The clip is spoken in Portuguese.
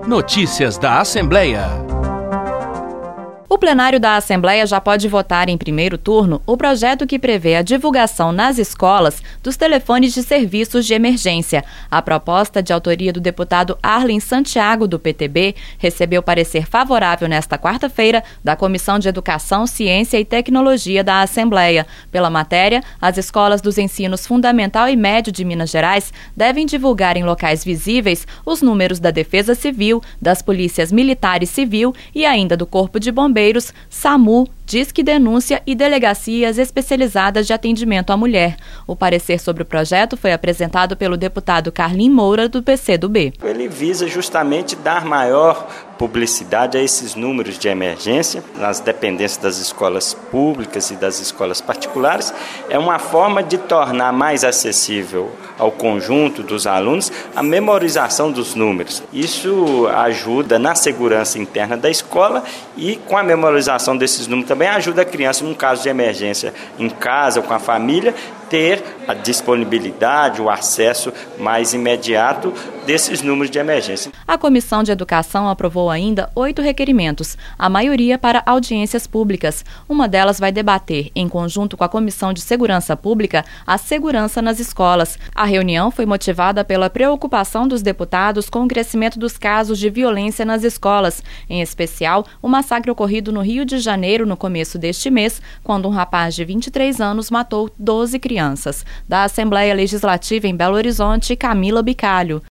Notícias da Assembleia. O plenário da Assembleia já pode votar em primeiro turno o projeto que prevê a divulgação nas escolas dos telefones de serviços de emergência. A proposta, de autoria do deputado Arlen Santiago, do PTB, recebeu parecer favorável nesta quarta-feira da Comissão de Educação, Ciência e Tecnologia da Assembleia. Pela matéria, as escolas dos ensinos fundamental e médio de Minas Gerais devem divulgar em locais visíveis os números da Defesa Civil, das Polícias Militar e Civil e ainda do Corpo de Bombeiros, SAMU, Disque Denúncia e delegacias especializadas de atendimento à mulher. O parecer sobre o projeto foi apresentado pelo deputado Carlin Moura, do PCdoB. Ele visa justamente dar maior publicidade a esses números de emergência nas dependências das escolas públicas e das escolas particulares. É uma forma de tornar mais acessível ao conjunto dos alunos a memorização dos números. Isso ajuda na segurança interna da escola e com a memorização desses números também ajuda a criança, num caso de emergência em casa ou com a família, ter a disponibilidade, o acesso mais imediato desses números de emergência. A Comissão de Educação aprovou ainda 8 requerimentos, a maioria para audiências públicas. Uma delas vai debater, em conjunto com a Comissão de Segurança Pública, a segurança nas escolas. A reunião foi motivada pela preocupação dos deputados com o crescimento dos casos de violência nas escolas, em especial o massacre ocorrido no Rio de Janeiro no começo deste mês, quando um rapaz de 23 anos matou 12 crianças. Da Assembleia Legislativa em Belo Horizonte, Camila Bicalho.